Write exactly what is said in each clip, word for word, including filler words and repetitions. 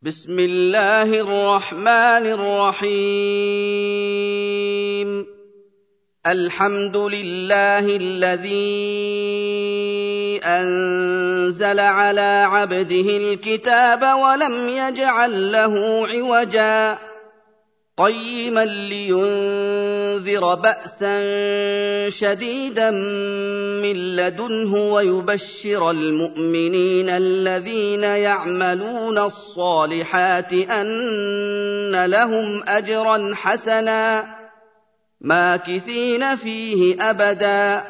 بسم الله الرحمن الرحيم الحمد لله الذي أنزل على عبده الكتاب ولم يجعل له عوجا قيما لينذر بأسا شديدا من لدنه ويبشر المؤمنين الذين يعملون الصالحات أن لهم أجرا حسنا ماكثين فيه أبدا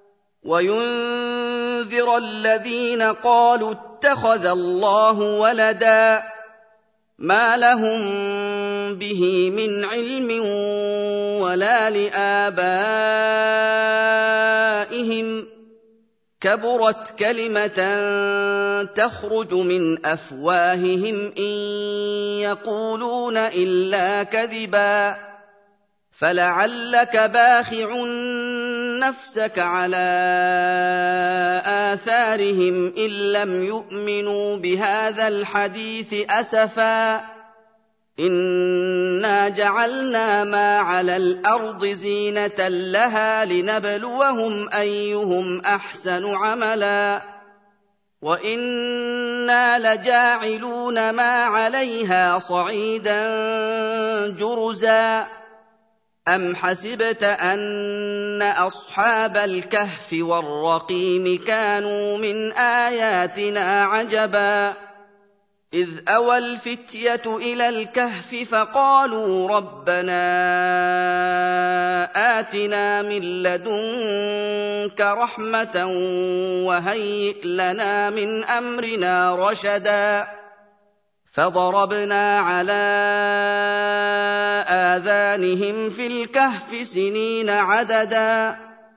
وينذر الذين قالوا اتخذ الله ولدا ما لهم به من علم ولا لآبائهم كبرت كلمة تخرج من أفواههم إن يقولون إلا كذبا فلعلك باخع نفسك على آثارهم إن لم يؤمنوا بهذا الحديث أسفا إنا جعلنا ما على الأرض زينة لها لنبلوهم أيهم أحسن عملا وإنا لجاعلون ما عليها صعيدا جرزا أم حسبت أن أصحاب الكهف والرقيم كانوا من آياتنا عجبا إذ أوى الفتية إلى الكهف فقالوا ربنا آتنا من لدنك رحمة وهيئ لنا من أمرنا رشدا فضربنا على آذانهم في الكهف سنين عددا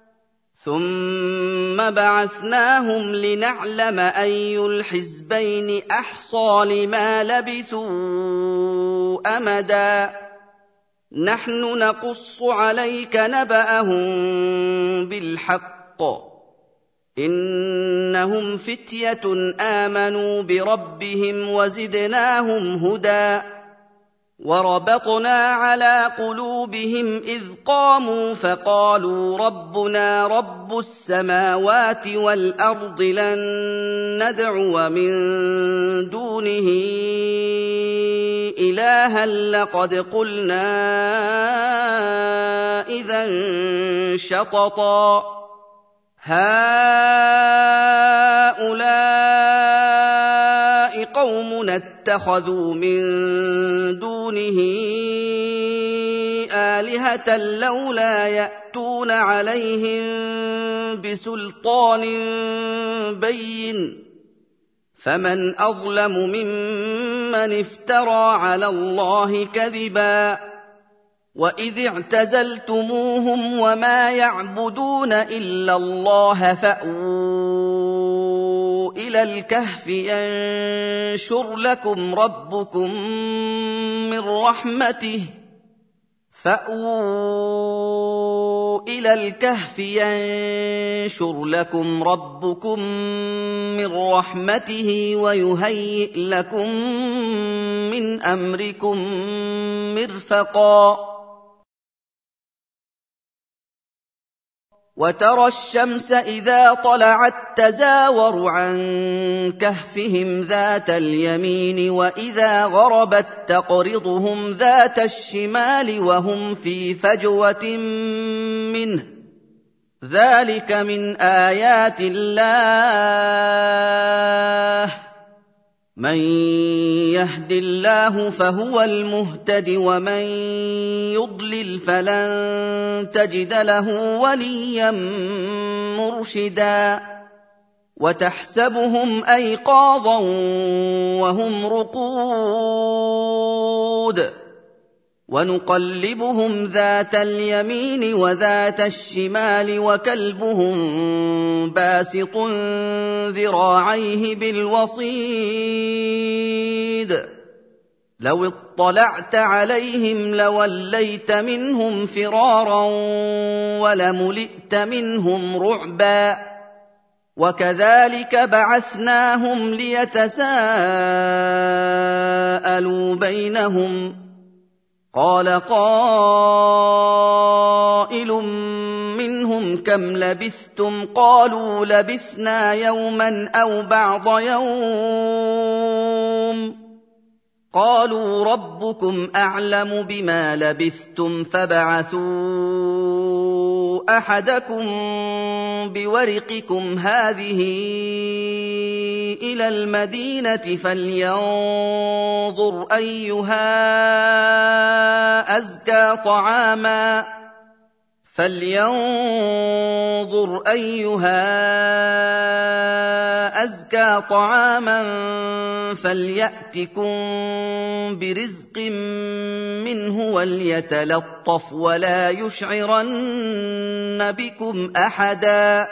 ثم بعثناهم لنعلم أي الحزبين أحصى لما لبثوا أمدا نحن نقص عليك نبأهم بالحق إنهم فتية آمنوا بربهم وزدناهم هدى وربطنا على قلوبهم إذ قاموا فقالوا ربنا رب السماوات والأرض لن ندعو من دونه إلها لقد قلنا إذا شططا هؤلاء قومنا اتخذوا من دونه آلهة لولا يأتون عليهم بسلطان بين فمن أظلم ممن افترى على الله كذبا وإذ اعتزلتموهم وما يعبدون إلا الله فأووا إلى الكهف ينشر لكم ربكم من رحمته فأووا إلى الكهف ينشر لكم ربكم من رحمته ويهيئ لكم من أمركم مرفقا وترى الشمس إذا طلعت تزاور عن كهفهم ذات اليمين وإذا غربت تقرضهم ذات الشمال وهم في فجوة منه ذلك من آيات الله من يهد الله فهو المهتد ومن يضلل فلن تجد له وليا مرشدا وتحسبهم أيقاظا وهم رقود ونقلبهم ذات اليمين وذات الشمال وكلبهم باسط ذراعيه بالوصيد لو اطلعت عليهم لوليت منهم فرارا ولملئت منهم رعبا وكذلك بعثناهم ليتساءلوا فَحَالُوا بَيْنَهُمْ قَالَ قَائِلٌ مِّنْهُمْ كَمْ لَبِثْتُمْ قَالُوا لَبِثْنَا يَوْمًا أَوْ بَعْضَ يَوْمٍ قَالُوا رَبُّكُمْ أَعْلَمُ بِمَا لَبِثْتُمْ فَابْعَثُوا أَحَدَكُم بِوَرِقِكُمْ هَٰذِهِ إِلَى الْمَدِينَةِ فَلْيَنظُرْ أَيُّهَا أَزْكَىٰ طَعَامًا فَلْيَنظُرْ أَيُّهَا أَزْكَىٰ طَعَامًا فَلْيَأْتِكُم بِرِزْقٍ مِّنْهُ وَلْيَتَلَطَّفْ وَلَا يُشْعِرَنَّ بِكُمْ أَحَدًا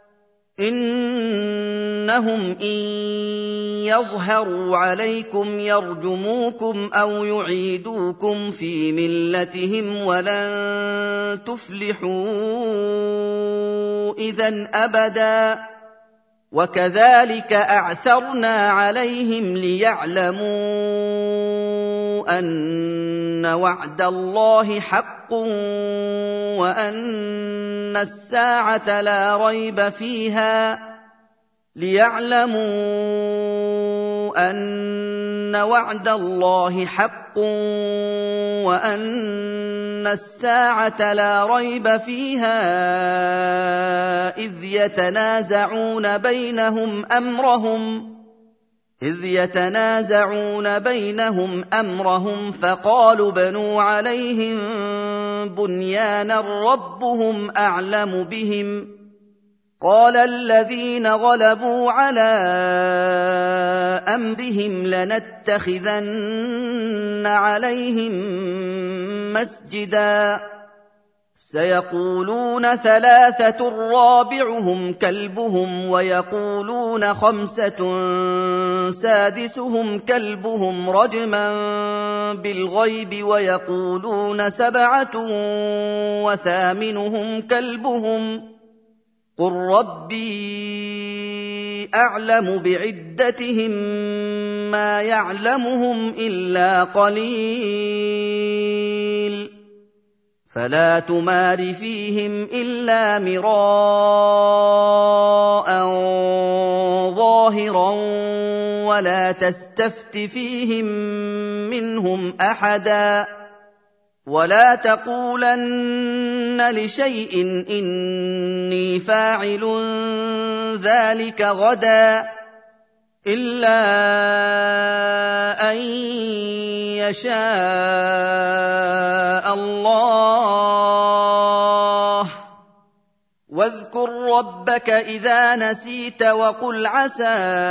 إِنَّهُمْ إِن يَظْهَرُوا عَلَيْكُمْ يَرْجُمُوكُمْ أَوْ يُعِيدُوكُمْ فِي مِلَّتِهِمْ وَلَن تُفْلِحُوا إِذًا أَبَدًا وَكَذَٰلِكَ أَعْثَرْنَا عَلَيْهِمْ لِيَعْلَمُوا أَنَّ وَعْدَ اللَّهِ حَقٌّ وَأَنَّ السَّاعَةَ لَا رَيْبَ فِيهَا لِيَعْلَمُوا أَنَّ وَعْدَ اللَّهِ حَقٌّ وَأَنَّ السَّاعَةَ لَا رَيْبَ فِيهَا إِذْ يَتَنَازَعُونَ بَيْنَهُمْ أَمْرَهُمْ إِذْ يَتَنَازَعُونَ بَيْنَهُمْ أَمْرَهُمْ فَقَالُوا ابْنُوا عَلَيْهِم بُنْيَانًا رَّبُّهُمْ أَعْلَمُ بِهِمْ قَالَ الَّذِينَ غَلَبُوا عَلَىٰ أَمْرِهِمْ لَنَتَّخِذَنَّ عَلَيْهِم مَّسْجِدًا سَيَقُولُونَ ثَلَاثَةٌ رَّابِعُهُمْ كَلْبُهُمْ وَيَقُولُونَ خَمْسَةٌ سَادِسُهُمْ كَلْبُهُمْ رَجْمًا بِالْغَيْبِ وَيَقُولُونَ سَبْعَةٌ وَثَامِنُهُمْ كَلْبُهُمْ قُل رَّبِّي أَعْلَمُ بِعِدَّتِهِم مَّا يَعْلَمُهُمْ إِلَّا قَلِيلٌ فَلَا تُمَارِ فِيهِمْ إِلَّا مِرَاءً ظَاهِرًا وَلَا تَسْتَفْتِ فِيهِم مِّنْهُمْ أَحَدًا وَلَا تَقُولَنَّ لِشَيْءٍ إِنِّي فَاعِلٌ ذَٰلِكَ غَدًا إِلَّا أَن يَشَاءَ اللَّهُ وَاذْكُر رَّبَّكَ إِذَا نَسِيتَ وَقُلْ عَسَىٰ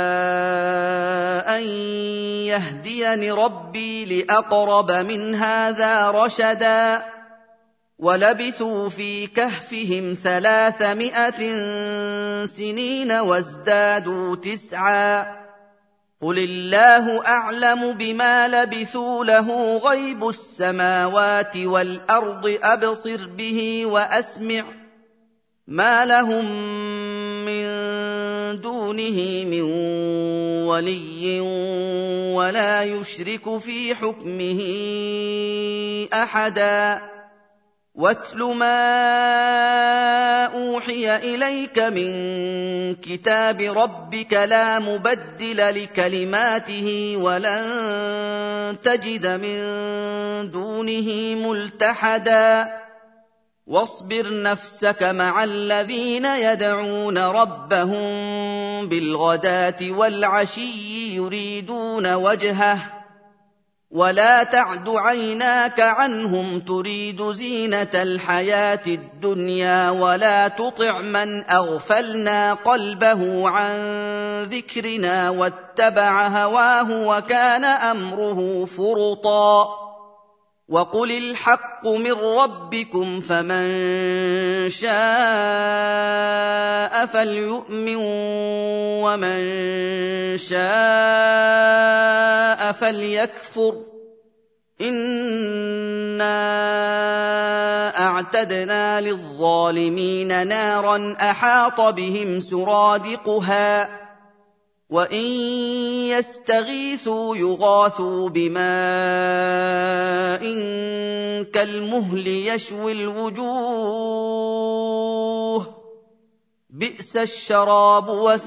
أَن يَهْدِيَنِ رَبِّي لِأَقْرَبَ مِنْ هَٰذَا رَشَدًا وَلَبِثُوا فِي كَهْفِهِمْ ثَلَاثَمِائَةٍ سِنِينَ وَازْدَادُوا تِسْعًا قُلِ اللَّهُ أَعْلَمُ بِمَا لَبِثُوا لَهُ غَيْبُ السَّمَاوَاتِ وَالْأَرْضِ أَبْصِرْ بِهِ وَأَسْمِعْ مَا لَهُم مِّن دُونِهِ مِن وَلِيٍّ وَلَا يُشْرِكُ فِي حُكْمِهِ أَحَدًا وَاتْلُ مَا أُوحِيَ إِلَيْكَ مِن كِتَابِ رَبِّكَ لَا مُبَدِّلَ لِكَلِمَاتِهِ وَلَن تَجِدَ مِن دُونِهِ مُلْتَحَدًا وَاصْبِرْ نَفْسَكَ مَعَ الَّذِينَ يَدْعُونَ رَبَّهُم بِالْغَدَاةِ وَالْعَشِيِّ يُرِيدُونَ وَجْهَهُ وَلَا تَعْدُ عَيْنَاكَ عَنْهُمْ تُرِيدُ زِينَةَ الْحَيَاةِ الدُّنْيَا وَلَا تُطِعْ مَنْ أَغْفَلْنَا قَلْبَهُ عَن ذِكْرِنَا وَاتَّبَعَ هَوَاهُ وَكَانَ أَمْرُهُ فُرُطًا وَقُلِ الْحَقُّ مِن رَّبِّكُمْ فَمَن شَاءَ فَلْيُؤْمِن وَمَن شَاءَ فَلْيَكْفُرْ إِنَّا أَعْتَدْنَا لِلظَّالِمِينَ نَارًا أَحَاطَ بِهِمْ سُرَادِقُهَا وَإِن يَسْتَغِيثُوا يُغَاثُوا بِمَاءٍ كَالْمُهْلِ يَشْوِي الْوُجُوهَ بِئْسَ الشَّرَابُ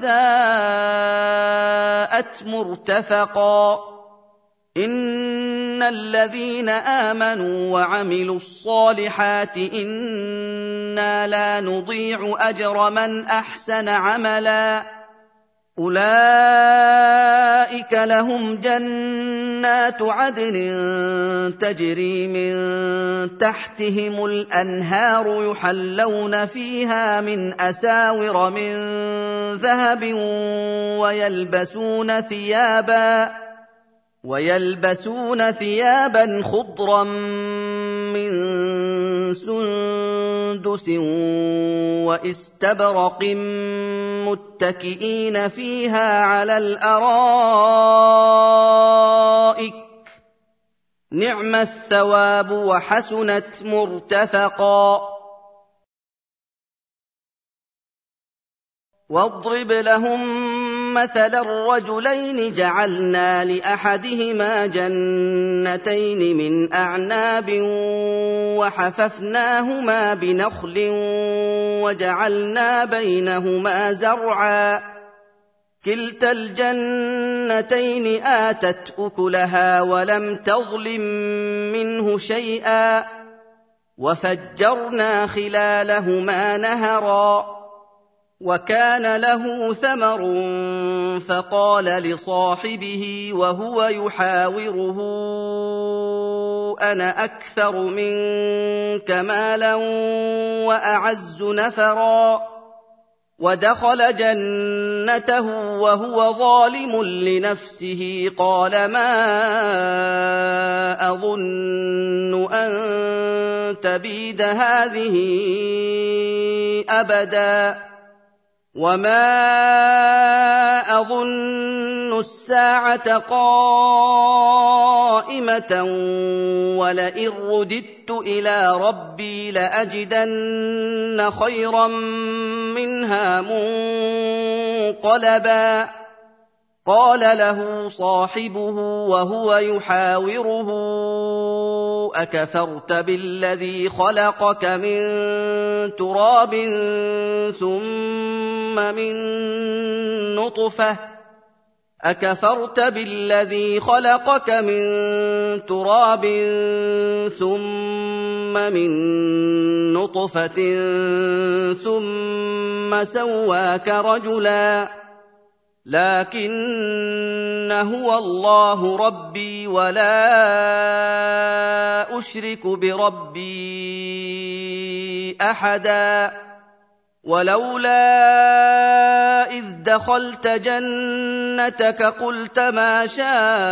وَسَاءَتْ مُرْتَفَقًا إِنَّ الَّذِينَ آمَنُوا وَعَمِلُوا الصَّالِحَاتِ إِنَّا لَا نُضِيعُ أَجْرَ مَنْ أَحْسَنَ عَمَلًا أُولَٰئِكَ لَهُمْ جَنَّاتُ عَدْنٍ تَجْرِي مِن تَحْتِهِمُ الْأَنْهَارُ يُحَلَّوْنَ فِيهَا مِنْ أَسَاوِرَ مِن ذَهَبٍ وَيَلْبَسُونَ ثِيَابًا وَيَلْبَسُونَ ثِيَابًا خُضْرًا مِّن سُندُسٍ وَإِسْتَبْرَقٍ مُّتَّكِئِينَ فِيهَا عَلَى الْأَرَائِكِ ۚ نِعْمَ الثَّوَابُ وَحَسُنَتْ مُرْتَفَقًا وَاضْرِبْ لَهُم مَّثَلًا رَّجُلَيْنِ جَعَلْنَا لِأَحَدِهِمَا جَنَّتَيْنِ مِنْ أَعْنَابٍ وَحَفَفْنَاهُمَا بِنَخْلٍ وَجَعَلْنَا بَيْنَهُمَا زَرْعًا كِلْتَا الْجَنَّتَيْنِ آتَتْ أُكُلَهَا وَلَمْ تَظْلِم مِّنْهُ شَيْئًا وَفَجَّرْنَا خِلَالَهُمَا نَهَرًا وَكَانَ لَهُ ثَمَرٌ فَقَالَ لِصَاحِبِهِ وَهُوَ يُحَاوِرُهُ أَنَا أَكْثَرُ مِنكَ مَالًا وَأَعَزُّ نَفَرًا وَدَخَلَ جَنَّتَهُ وَهُوَ ظَالِمٌ لِّنَفْسِهِ قَالَ مَا أَظُنُّ أَن تَبِيدَ هَٰذِهِ أَبَدًا وَمَا أَظُنُّ السَّاعَةَ قَائِمَةً وَلَئِن رُّدِدتُّ إِلَىٰ رَبِّي لَأَجِدَنَّ خَيْرًا مِّنْهَا مُنقَلَبًا قَالَ لَهُ صَاحِبُهُ وَهُوَ يُحَاوِرُهُ أَكَفَرْتَ بِالَّذِي خَلَقَكَ مِن تُرَابٍ ثُمَّ مِن نُّطْفَةٍ أَكَفَرْتَ بِالَّذِي خَلَقَكَ مِن تُرَابٍ ثُمَّ مِن نُّطْفَةٍ ثُمَّ سَوَّاكَ رَجُلًا لَّٰكِنَّ هُوَ اللَّهُ رَبِّي وَلَا أُشْرِكُ بِرَبِّي أَحَدًا وَلَوْلَا إِذْ دَخَلْتَ جَنَّتَكَ قُلْتَ مَا شَاءَ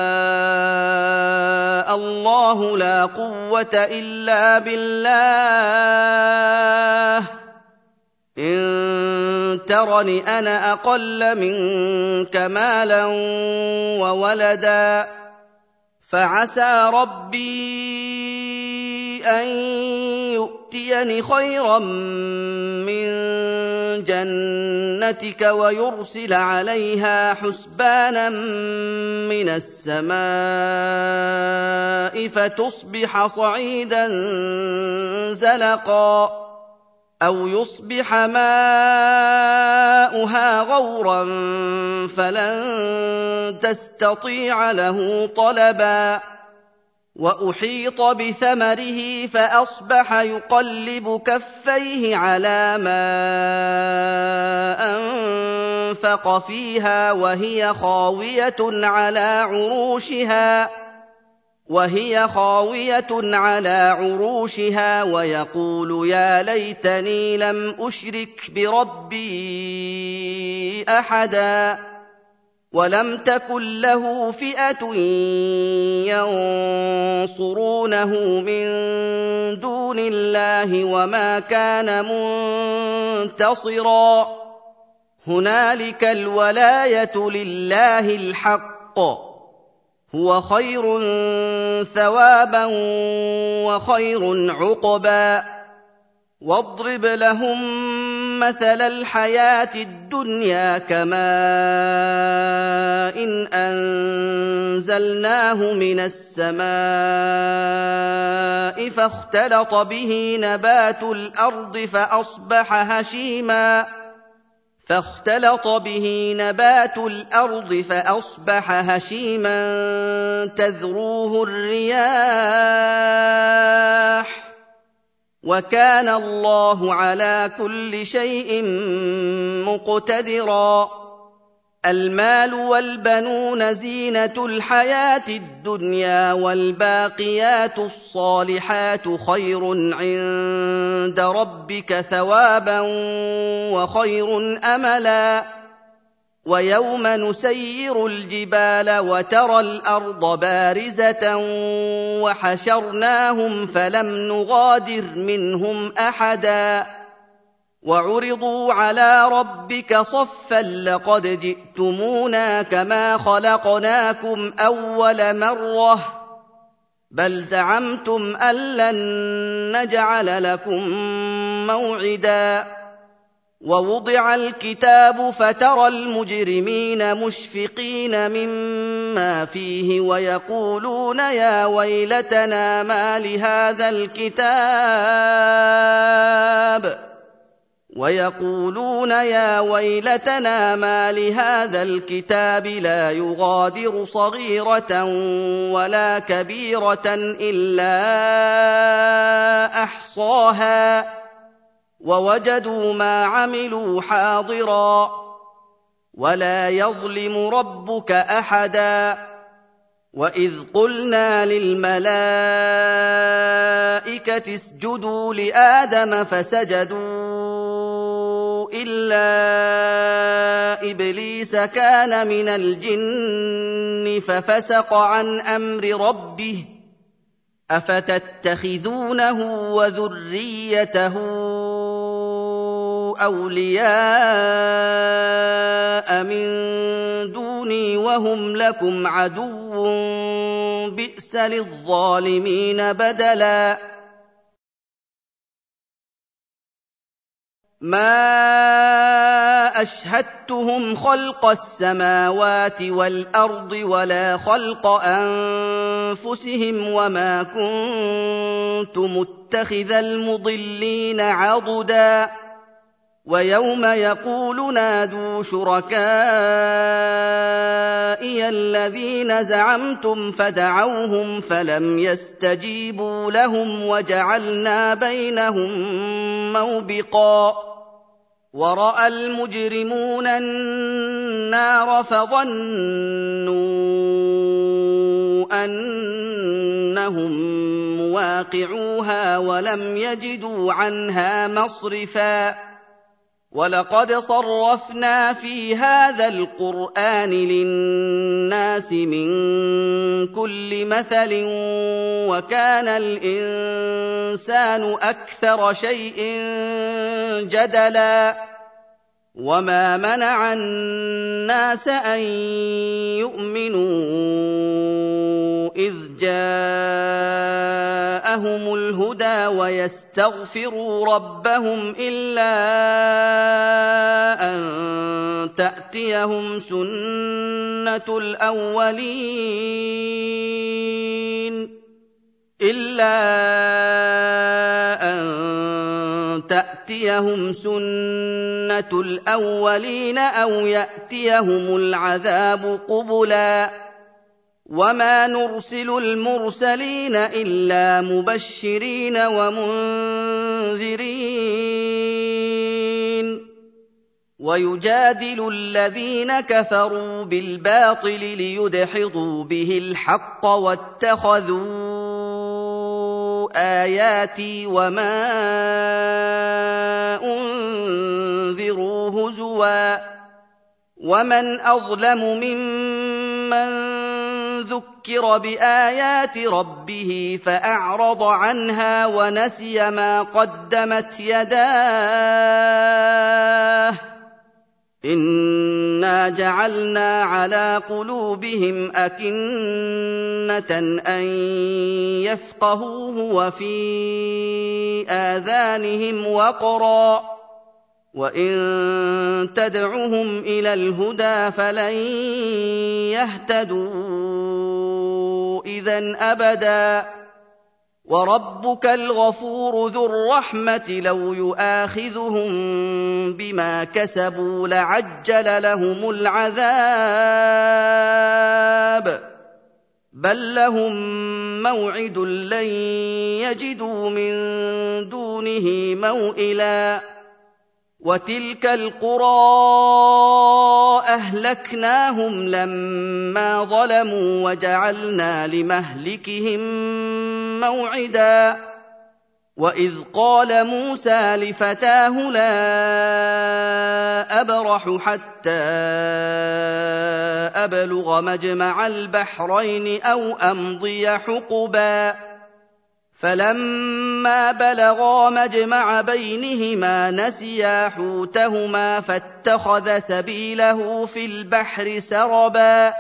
اللَّهُ لَا قُوَّةَ إِلَّا بِاللَّهِ إِن تَرَنِ أَنَا أَقَلَّ مِنكَ مَالًا وَوَلَدًا فَعَسَىٰ رَبِّي أَن يُؤْتِيَنِ خَيْرًا مِّن جَنَّتِكَ وَيُرْسِلَ عَلَيْهَا حُسْبَانًا مِّنَ السَّمَاءِ فَتُصْبِحَ صَعِيدًا زَلَقًا أَوْ يُصْبِحَ مَاؤُهَا غَوْرًا فَلَن تَسْتَطِيعَ لَهُ طَلَبًا وَأُحِيطَ بِثَمَرِهِ فَأَصْبَحَ يُقَلِّبُ كَفَّيْهِ عَلَىٰ مَا أَنفَقَ فِيهَا وَهِيَ خَاوِيَةٌ عَلَىٰ عُرُوشِهَا وهي خاوية على عروشها ويقول يا ليتني لم أشرك بربي أحدا ولم تكن له فئة ينصرونه من دون الله وما كان منتصرا هنالك الولاية لله الحق هو خير ثوابا وخير عقبا واضرب لهم مثل الحياة الدنيا كماء إن أنزلناه من السماء فاختلط به نبات الأرض فأصبح هشيما فاختلط به نبات الأرض فأصبح هشيما تذروه الرياح وكان الله على كل شيء مقتدرا المال والبنون زينة الحياة الدنيا والباقيات الصالحات خير عند ربك ثوابا وخير أملا ويوم نسير الجبال وترى الأرض بارزة وحشرناهم فلم نغادر منهم أحدا وعرضوا على ربك صفا لقد جئتمونا كما خلقناكم أول مرة بل زعمتم أن لن نجعل لكم موعدا ووضع الكتاب فترى المجرمين مشفقين مما فيه ويقولون يا ويلتنا ما لهذا الكتاب ويقولون يا ويلتنا ما لهذا الكتاب لا يغادر صغيرة ولا كبيرة إلا أحصاها ووجدوا ما عملوا حاضرا ولا يظلم ربك أحدا وإذ قلنا للملائكة اسجدوا لآدم فسجدوا إلا إبليس كان من الجن ففسق عن أمر ربه أفتتخذونه وذريته أولياء من دوني وهم لكم عدو بئس للظالمين بدلا ما أشهدتهم خلق السماوات والأرض ولا خلق أنفسهم وما كنت متخذ المضلين عضدا ويوم يقول نادوا شركائي الذين زعمتم فدعوهم فلم يستجيبوا لهم وجعلنا بينهم موبقا ورأى المجرمون النار فظنوا أنهم مواقعوها ولم يجدوا عنها مصرفا ولقد صرفنا في هذا القرآن للناس من كل مثل وكان الإنسان أكثر شيء جدلا وما منع الناس أن يؤمنوا إذ جاءهم الهدى ويستغفروا ربهم إلا أن تأتيهم سنة الأولين إلا أن تأتيهم سنة الأولين أو يأتيهم العذاب قبلا وما نرسل المرسلين إلا مبشرين ومنذرين ويجادل الذين كفروا بالباطل ليدحضوا به الحق واتخذوا آياتي وما أنذروا هزوا ومن أظلم ممن ذكر بآيات ربه فأعرض عنها ونسي ما قدمت يداه إنا جعلنا على قلوبهم أكنة أن يفقهوه وفي آذانهم وقرا وَإِن تَدْعُهُمْ إِلَى الْهُدَىٰ فَلَن يَهْتَدُوا إِذًا أَبَدًا. وَرَبُّكَ الْغَفُورُ ذُو الرَّحْمَةِ لَوْ يُؤَاخِذُهُم بِمَا كَسَبُوا لَعَجَّلَ لَهُمُ الْعَذَابَ، بَل لَّهُم مَّوْعِدٌ لَّن يَجِدُوا مِن دُونِهِ مَوْئِلًا. وَتِلْكَ الْقُرَىٰ أَهْلَكْنَاهُمْ لَمَّا ظَلَمُوا وَجَعَلْنَا لِمَهْلِكِهِم مَّوْعِدًا. وَإِذْ قَالَ مُوسَىٰ لِفَتَاهُ لَا أَبْرَحُ حَتَّىٰ أَبْلُغَ مَجْمَعَ الْبَحْرَيْنِ أَوْ أَمْضِيَ حُقُبًا. فَلَمَّا بَلَغَا مَجْمَعَ بَيْنِهِمَا نَسِيَا حُوتَهُمَا فَاتَّخَذَ سَبِيلَهُ فِي الْبَحْرِ سَرَبًا.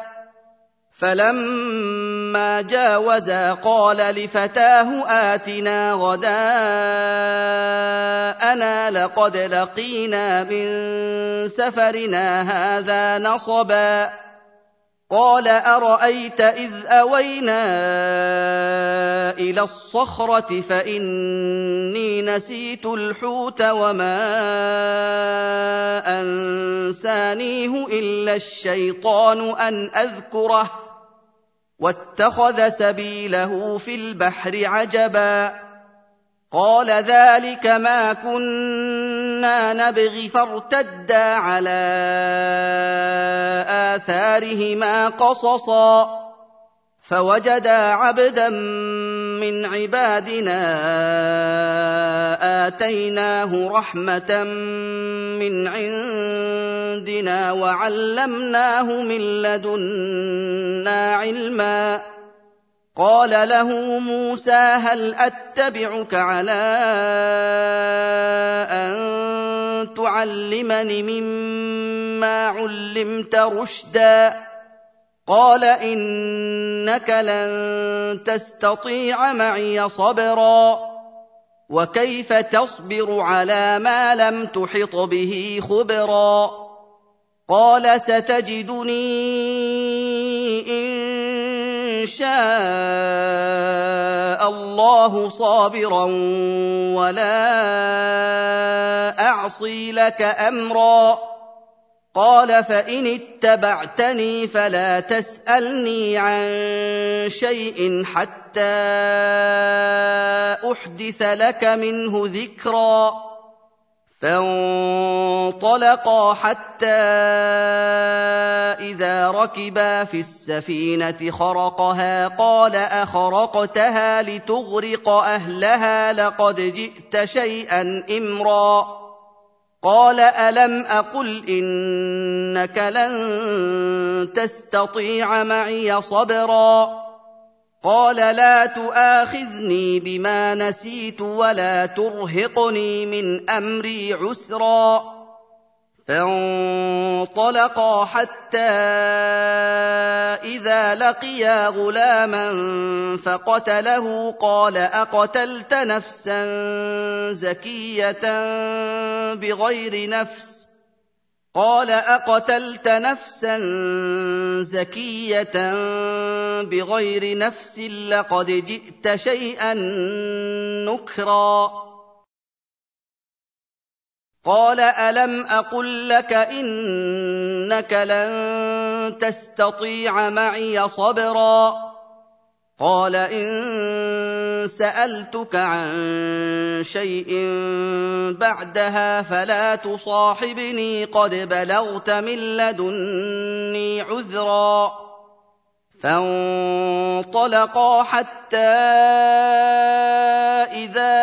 فَلَمَّا جَاوَزَا قَالَ لِفَتَاهُ آتِنَا غَدَاءَنَا لَقَدْ لَقِينَا مِن سَفَرِنَا هَٰذَا نَصَبًا. قَالَ أَرَأَيْتَ إِذْ أَوَيْنَا إِلَى الصَّخْرَةِ فَإِنِّي نَسِيتُ الْحُوتَ وَمَا أَنسَانِيهُ إِلَّا الشَّيْطَانُ أَنْ أَذْكُرَهُ وَاتَّخَذَ سَبِيلَهُ فِي الْبَحْرِ عَجَبًا. قَالَ ذَٰلِكَ مَا كُنَّا نَبْغِ فَارْتَدَّا عَلَىٰ آثَارِهِمَا قَصَصًا. فَوَجَدَا عَبْدًا مِّنْ عِبَادِنَا آتَيْنَاهُ رَحْمَةً مِّنْ عِندِنَا وَعَلَّمْنَاهُ مِن لَّدُنَّا عِلْمًا. قَالَ له موسى هل أتبعك على أن تعلمني مما علمت رشدا؟ قال إنك لن تستطيع معي صبرا وكيف تصبر على ما لم تحط به خبرا؟ قال ستجدني إن شاء الله صابرا ولا أعصي لك أمرا. قال فإن اتبعتني فلا تسألني عن شيء حتى أحدث لك منه ذكرا. فانطلقا حتى إذا ركبا في السفينة خرقها قال أخرقتها لتغرق أهلها لقد جئت شيئا إمرا. قال ألم أقل إنك لن تستطيع معي صبرا؟ قال لا تؤاخذني بما نسيت ولا ترهقني من أمري عسرا. فانطلقا حتى إذا لقيا غلاما فقتله قال أقتلت نفسا زكية بغير نفس قال أقتلت نفسا زكية بغير نفس لقد جئت شيئا نكرا. قال ألم أقل لك إنك لن تستطيع معي صبرا؟ قال إن سألتك عن شيء بعدها فلا تصاحبني قد بلغت من لدني عذرا. فانطلقا حتى إذا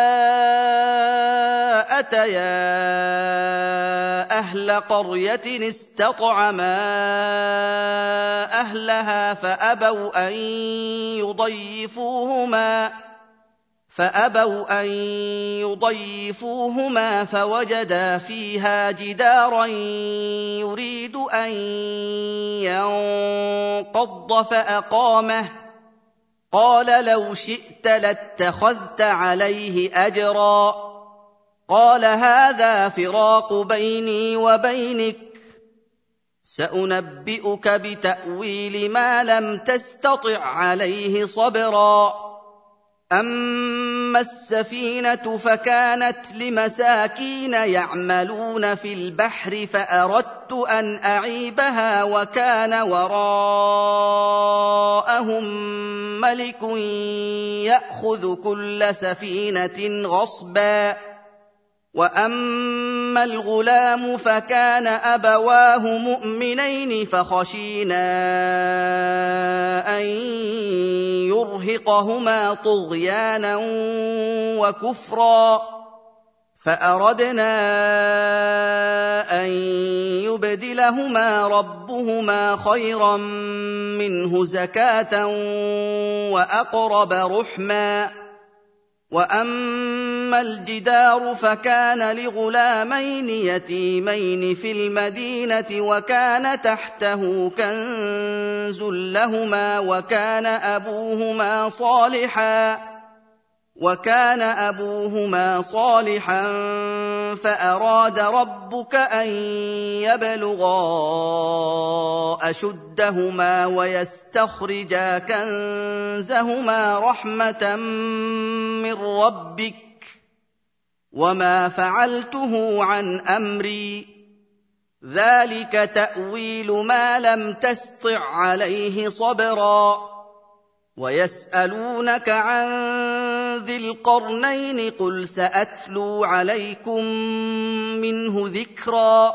أتيا أهل قرية استطعما أهلها فأبوا أن يضيفوهما فأبوا أن يضيفوهما فوجدا فيها جدارا يريد أن ينقض فأقامه. قال لو شئت لاتخذت عليه أجرا. قال هذا فراق بيني وبينك سأنبئك بتأويل ما لم تستطع عليه صبرا أما السفينة فكانت لمساكين يعملون في البحر فأردت أن أعيبها وكان وراءهم ملك يأخذ كل سفينة غصبا وأما الغلام فكان أبواه مؤمنين فخشينا أن يرهقهما طغيانا وكفرا فأردنا أن يبدلهما ربهما خيرا منه زكاة وأقرب رحما وأما الجدار فكان لغلامين يتيمين في المدينة وكان تحته كنز لهما وكان أبوهما صالحا وكان أبوهما صالحا فأراد ربك أن يبلغا أشدهما ويستخرجا كنزهما رحمة من ربك وما فعلته عن أمري ذلك تأويل ما لم تسطع عليه صبرا ويسألونك عن ذي القرنين قل سأتلو عليكم منه ذكرا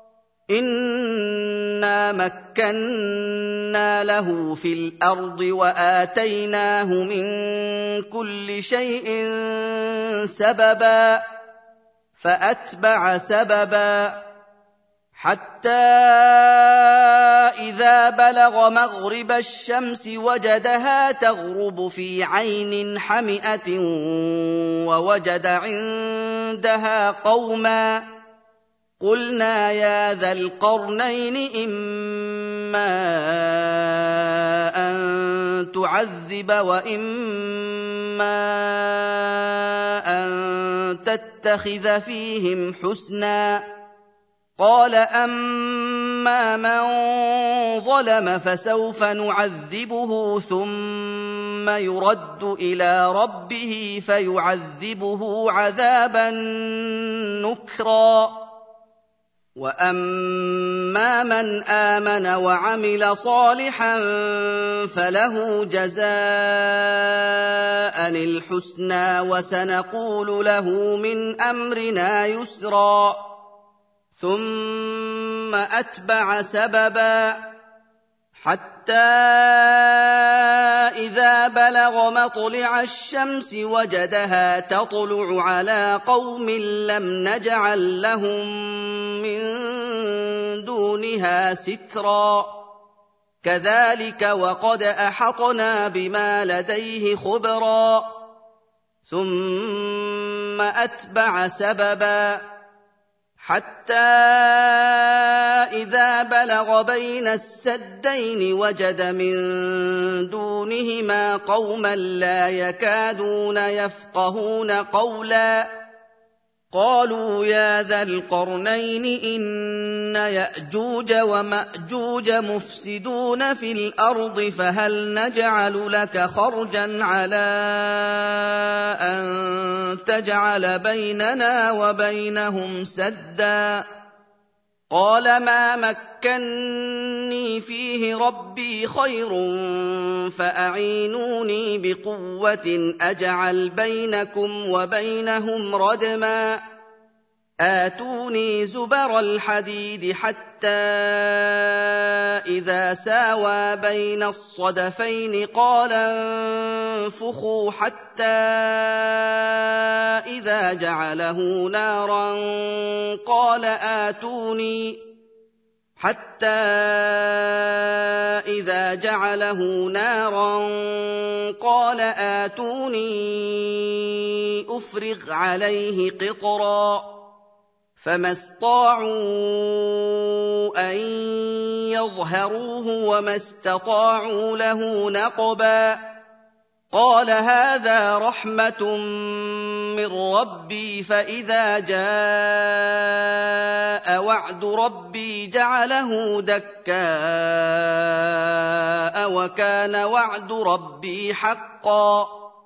إنا مكنا له في الأرض وآتيناه من كل شيء سببا فأتبع سببا حتى إذا بلغ مغرب الشمس وجدها تغرب في عين حمئة ووجد عندها قوما قلنا يا ذا القرنين إما أن تعذب وإما أن تتخذ فيهم حسنا قال أما من ظلم فسوف نعذبه ثم يرد إلى ربه فيعذبه عذابا نكرا وأما من آمن وعمل صالحا فله جزاء الحسنى وسنقول له من أمرنا يسرا ثم أتبع سببا حتى إذا بلغ مطلع الشمس وجدها تطلع على قوم لم نجعل لهم من دونها سترا كذلك وقد أحطنا بما لديه خبرا ثم أتبع سببا حتى إذا بلغ بين السدين وجد من دونهما قوما لا يكادون يفقهون قولا قالوا يا ذا القرنين إن يأجوج ومأجوج مفسدون في الأرض فهل نجعل لك خرجا على أن تجعل بيننا وبينهم سدا قال ما مكني فيه ربي خير فأعينوني بقوة أجعل بينكم وبينهم ردما آتوني زبر الحديد حتى إذا ساوى بين الصدفين قال انفخوا حتى إذا جعله نارا قال آتوني حتى إذا جعله نارا قال آتوني أفرغ عليه قطرا فما استطاعوا أن يظهروه وما استطاعوا له نقبا قال هذا رحمة من ربي فإذا جاء وعد ربي جعله دكاء وكان وعد ربي حقا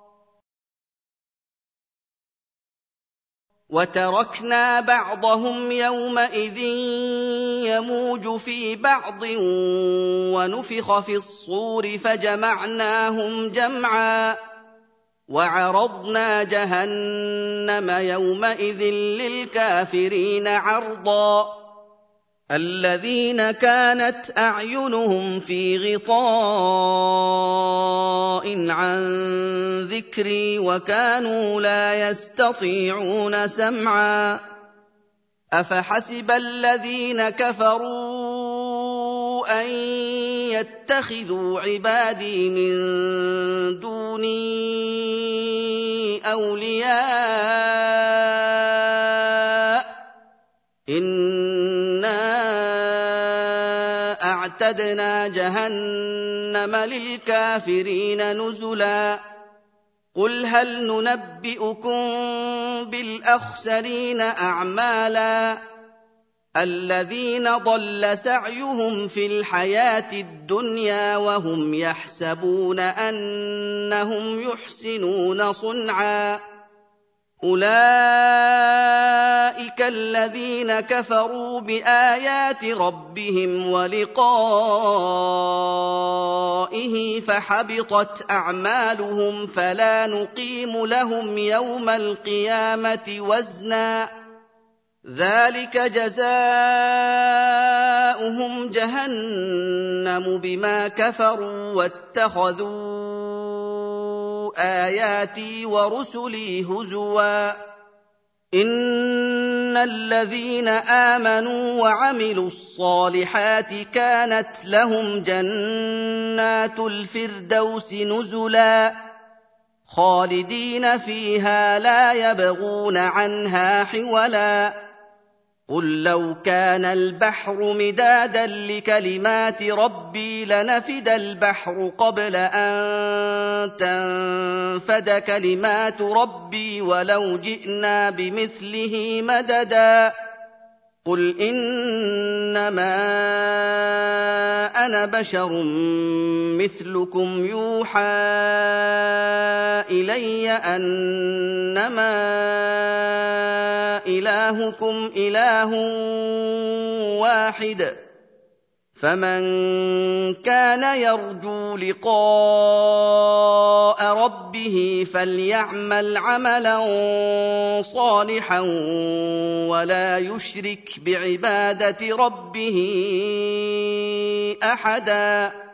وتركنا بعضهم يومئذ يموج في بعض ونفخ في الصور فجمعناهم جمعا وعرضنا جهنم يومئذ للكافرين عرضا الذين كانت أعينهم في غطاء عن ذكري وكانوا لا يستطيعون سمعا أفحسب الذين كفروا أن يتخذوا عبادي من دوني أولياء إنا أعتدنا جهنم للكافرين نزلا قل هل ننبئكم بالأخسرين أعمالا الذين ضل سعيهم في الحياة الدنيا وهم يحسبون أنهم يحسنون صنعا أولئك الذين كفروا بآيات ربهم ولقائه فحبطت أعمالهم فلا نقيم لهم يوم القيامة وزنا ذلك جزاؤهم جهنم بما كفروا واتخذوا آياتي ورسلي هزوا إن الذين آمنوا وعملوا الصالحات كانت لهم جنات الفردوس نزلا خالدين فيها لا يبغون عنها حولا قل لو كان البحر مدادا لكلمات ربي لنفد البحر قبل أن تنفد كلمات ربي ولو جئنا بمثله مددا قل إنما أنا بشر مثلكم يوحى إلي أنما إلهكم إله واحد فمن كان يرجو لقاء ربه فليعمل عملا صالحا ولا يشرك بعبادة ربه أحدا